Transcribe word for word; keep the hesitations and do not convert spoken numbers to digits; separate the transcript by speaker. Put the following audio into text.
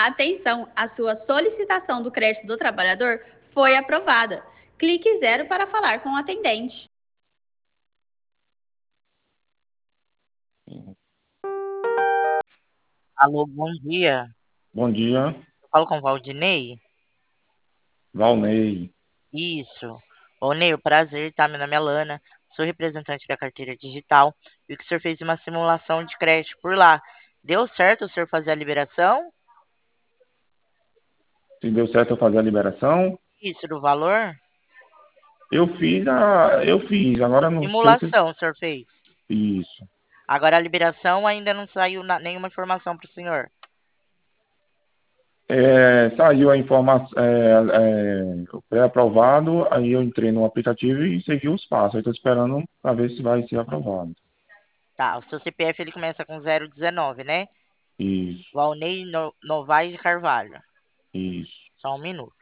Speaker 1: Atenção, a sua solicitação do crédito do trabalhador foi aprovada. Clique zero para falar com o atendente.
Speaker 2: Alô, bom dia.
Speaker 3: Bom dia,
Speaker 2: Eu falo com o Valdinei?
Speaker 3: Valnei.
Speaker 2: Isso. Ô, Ney, prazer, tá? Meu nome é Lana, sou representante da carteira digital. Vi que o senhor fez uma simulação de crédito por lá. Deu certo o senhor fazer a liberação?
Speaker 3: Se deu certo eu fazer a liberação,
Speaker 2: Isso, do valor?
Speaker 3: eu fiz a. Eu fiz, agora não sei se.
Speaker 2: Simulação o senhor fez.
Speaker 3: Isso.
Speaker 2: Agora a liberação ainda não saiu na- nenhuma informação para o senhor.
Speaker 3: É, saiu a informação, é, é, o pré-aprovado, aí eu entrei no aplicativo e segui os passos. Aí estou esperando para ver se vai ser aprovado.
Speaker 2: Tá, o seu C P F ele começa com zero dezenove, né?
Speaker 3: Isso,
Speaker 2: Valnei no Novaes de Carvalho.
Speaker 3: isso.
Speaker 2: Só um minuto.